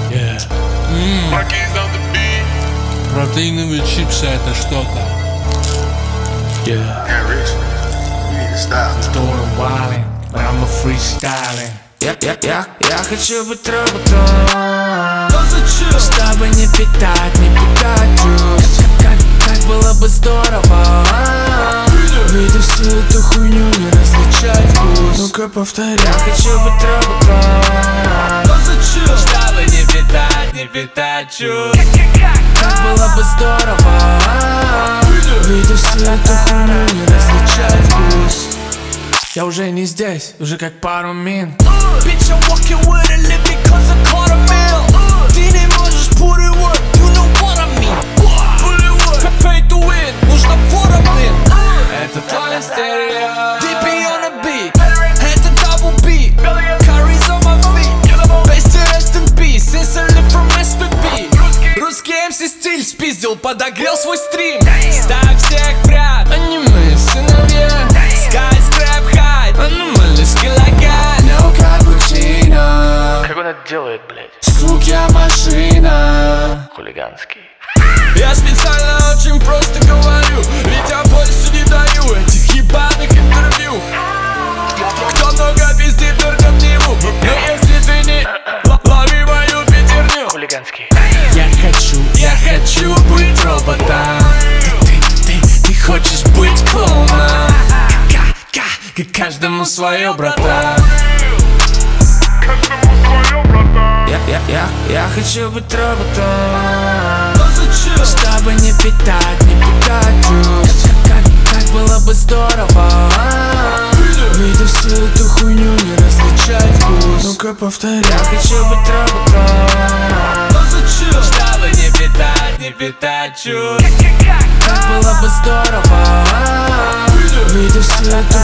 Протеиновые чипсы — это что-то. Здорово валим, прямо фристайлим. Я хочу быть роботом, чтобы не питать чувств. Как было бы здорово видеть всю эту хуйню, не различать вкус. Ну-ка повторяй. Я хочу быть роботом, чтобы не питать чувств. Как было бы здорово видеть всю эту хуйню, не различать вкус. Я уже не здесь, уже как пару мин. Bitch, I'm walking with a limp because I caught a meal. Ты не можешь put it work, you know what I mean. Put it work, pay to win, нужно фора, блин. Это твой стерео. DP on the beat, это double beat. Curry's on my feet, best rest in peace. Sincerely from SPB. Русский MC стиль спиздил, подогрел свой стрим. Ставь всех прят, они мы сыновья. Skyscrap high, аномальный скилоган. No cappuccino. Как он это делает, блядь? Сука машина. Хулиганский. Я специально очень просто говорю, ведь я больше не даю этих ебаных интервью. Кто много пиздит, только в него. Но если ты не лови мою пятерню. Хулиганский. Я хочу быть роботом. Ты хочешь быть клоуном. Каждому свое, братан. Я хочу быть роботом, чтобы не питать чувств. Как было бы здорово видеть всю эту хуйню, не различать вкус. Ну-ка повторяй. Я хочу быть роботом, чтобы не питать чувств. Как было бы здорово видеть всю эту